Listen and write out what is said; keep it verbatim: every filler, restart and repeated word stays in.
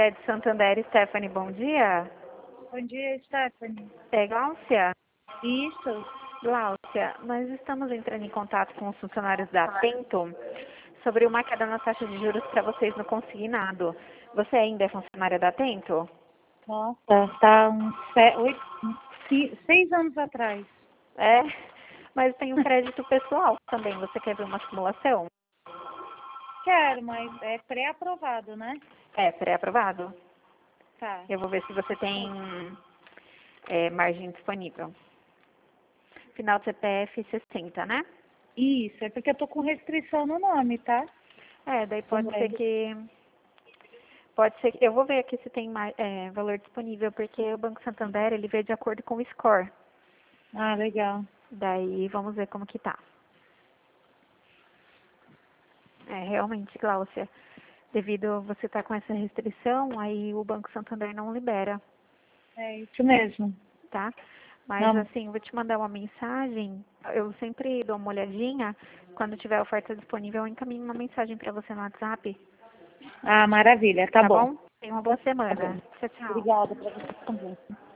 Cred Santander, Stephanie, bom dia. Bom dia, Stephanie. É Gláucia? Isso. Gláucia, nós estamos entrando em contato com os funcionários da Atento sobre uma queda na taxa de juros para vocês no consignado. Você ainda é funcionária da Atento? Nossa, tá uns se- oito, uns ci- seis anos atrás. É, mas tem um crédito pessoal também. Você quer ver uma simulação? Quero, mas é pré-aprovado, né? É, pré-aprovado. Tá. Eu vou ver se você tem é, margem disponível. Final do C P F sessenta, né? Isso, é porque eu tô com restrição no nome, tá? É, daí pode Também. ser que... Pode ser que... Eu vou ver aqui se tem mais, é, valor disponível, porque o Banco Santander, ele vê de acordo com o score. Ah, legal. Daí, vamos ver como que tá. É, realmente, Gláucia, devido a você estar com essa restrição, aí o Banco Santander não libera, É isso mesmo. tá? Mas, Não. assim, vou te mandar uma mensagem. Eu sempre dou uma olhadinha. Quando tiver oferta disponível, eu encaminho uma mensagem para você no WhatsApp. Ah, maravilha. Tá, Tá bom. bom? Tenha uma boa Tá bom. semana. Tchau, tchau. Obrigada pra você também.